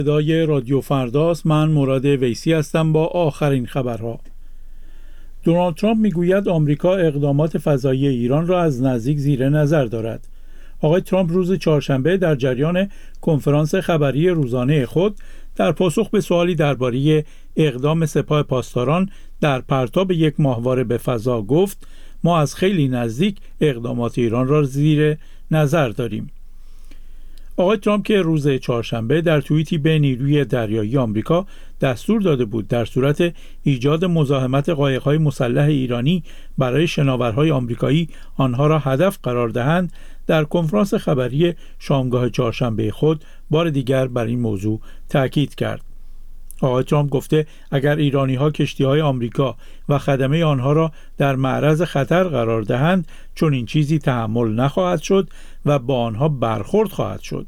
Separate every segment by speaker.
Speaker 1: صدای رادیو فرداست. من مراد ویسی هستم با آخرین خبرها. دونالد ترامپ میگوید آمریکا اقدامات فضایی ایران را از نزدیک زیر نظر دارد. آقای ترامپ روز چهارشنبه در جریان کنفرانس خبری روزانه خود در پاسخ به سوالی درباره اقدام سپاه پاسداران در پرتاب یک ماهواره به فضا گفت: ما از خیلی نزدیک اقدامات ایران را زیر نظر داریم. آقای ترامپ که روز چهارشنبه در توییتی به نیروی دریایی آمریکا دستور داده بود در صورت ایجاد مزاحمت قایق‌های مسلح ایرانی برای شناورهای آمریکایی آنها را هدف قرار دهند، در کنفرانس خبری شامگاه چهارشنبه خود بار دیگر بر این موضوع تاکید کرد. آقای ترامپ گفته اگر ایرانی‌ها کشتی‌های آمریکا و خدمه آنها را در معرض خطر قرار دهند، چون این چیزی تحمل نخواهد شد و با آنها برخورد خواهد شد.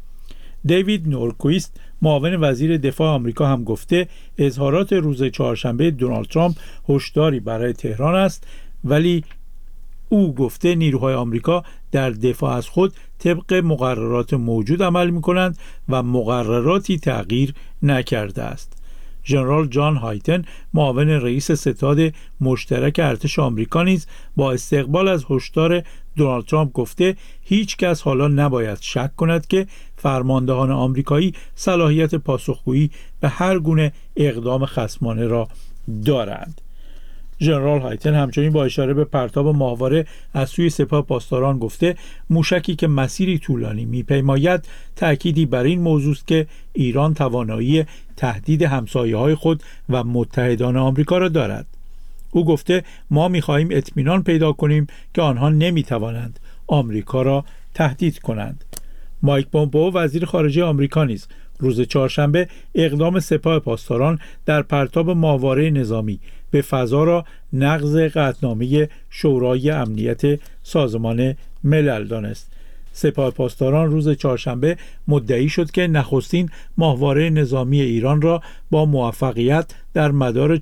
Speaker 1: دیوید نورکویست معاون وزیر دفاع آمریکا هم گفته اظهارات روز چهارشنبه دونالد ترامپ هشداری برای تهران است، ولی او گفته نیروهای آمریکا در دفاع از خود طبق مقررات موجود عمل می‌کنند و مقرراتی تغییر نکرده است. ژنرال جان هایتن معاون رئیس ستاد مشترک ارتش آمریکا نیز با استقبال از هشدار دونالد ترامپ گفته هیچ کس حالا نباید شک کند که فرماندهان آمریکایی صلاحیت پاسخگویی به هر گونه اقدام خصمانه را دارند. ژنرال هایتن همچنین با اشاره به پرتاب ماهواره از سوی سپاه پاسداران گفته موشکی که مسیری طولانی می‌پیماید تأکیدی بر این موضوع است که ایران توانایی تهدید همسایه‌های خود و متحدان آمریکا را دارد. او گفته ما می‌خواهیم اطمینان پیدا کنیم که آنها نمی‌توانند آمریکا را تهدید کنند. مایک پومپئو وزیر خارجه آمریکا نیز روز چهارشنبه اقدام سپاه پاسداران در پرتاب ماهواره نظامی به فضا را نقض قطعنامه شورای امنیت سازمان ملل دانست. سپاه پاسداران روز چهارشنبه مدعی شد که نخستین ماهواره نظامی ایران را با موفقیت در مدار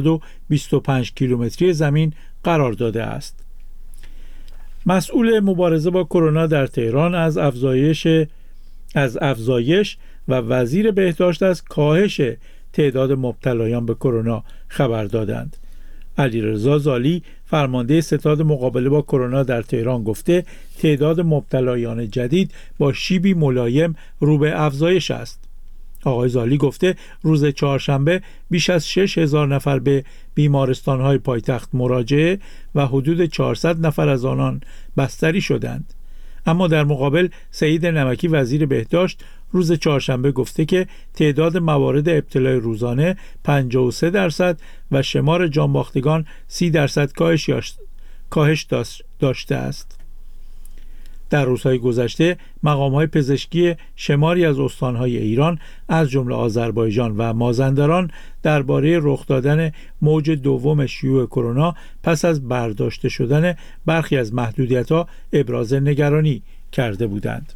Speaker 1: 425 کیلومتری زمین قرار داده است. مسئول مبارزه با کرونا در تهران از افزایش و وزیر بهداشت از کاهش تعداد مبتلایان به کرونا خبر دادند. علیرضا زالی فرمانده ستاد مقابله با کرونا در تهران گفته تعداد مبتلایان جدید با شیبی ملایم رو به افزایش است. آقای زالی گفته روز چهارشنبه بیش از 6,000 نفر به بیمارستان‌های پایتخت مراجعه و حدود 400 نفر از آنان بستری شدند. اما در مقابل سعید نمکی وزیر بهداشت روز چهارشنبه گفته که تعداد موارد ابتلای روزانه 53% و شمار جانباختگان 30% کاهش داشته است. در روزهای گذشته مقام‌های پزشکی شماری از استان‌های ایران از جمله آذربایجان و مازندران درباره رخ دادن موج دوم شیوع کرونا پس از برداشته شدن برخی از محدودیت‌ها ابراز نگرانی کرده بودند.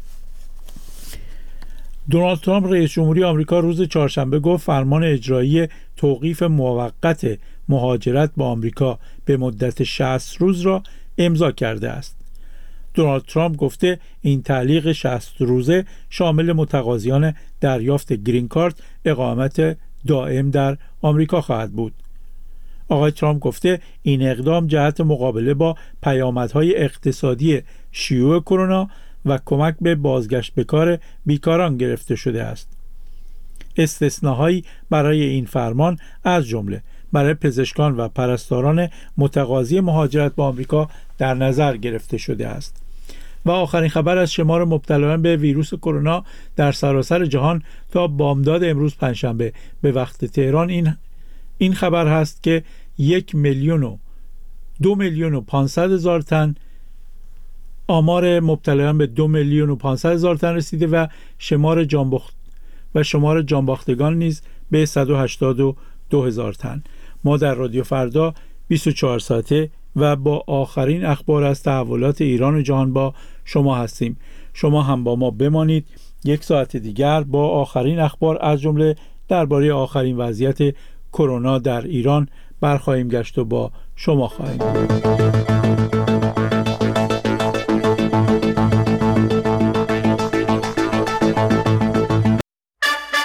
Speaker 1: دونالد ترامپ رئیس جمهوری آمریکا روز چهارشنبه گفت فرمان اجرایی توقیف موقت مهاجرت با آمریکا به مدت 60 روز را امضا کرده است. دونالد ترامپ گفته این تعلیق 60 روزه شامل متقاضیان دریافت گرین کارت اقامت دائم در آمریکا خواهد بود. آقای ترامپ گفته این اقدام جهت مقابله با پیامدهای اقتصادی شیوع کرونا و کمک به بازگشت به کار بیکاران گرفته شده است. استثناهایی برای این فرمان از جمله برای پزشکان و پرستاران متقاضی مهاجرت به آمریکا در نظر گرفته شده است. و آخرین خبر از شمار مبتلایان به ویروس کرونا در سراسر جهان تا بامداد امروز پنجشنبه به وقت تهران این خبر هست که 1,02,500,000 تن آمار مبتلایان به 2,500,000 تن رسیده و شمار جانباختگان نیز به 182,000 تن. ما در رادیو فردا 24 ساعته و با آخرین اخبار از تحولات ایران و جهان با شما هستیم. شما هم با ما بمانید. یک ساعت دیگر با آخرین اخبار از جمله درباره آخرین وضعیت کرونا در ایران برخواهیم گشت و با شما خواهیم بود.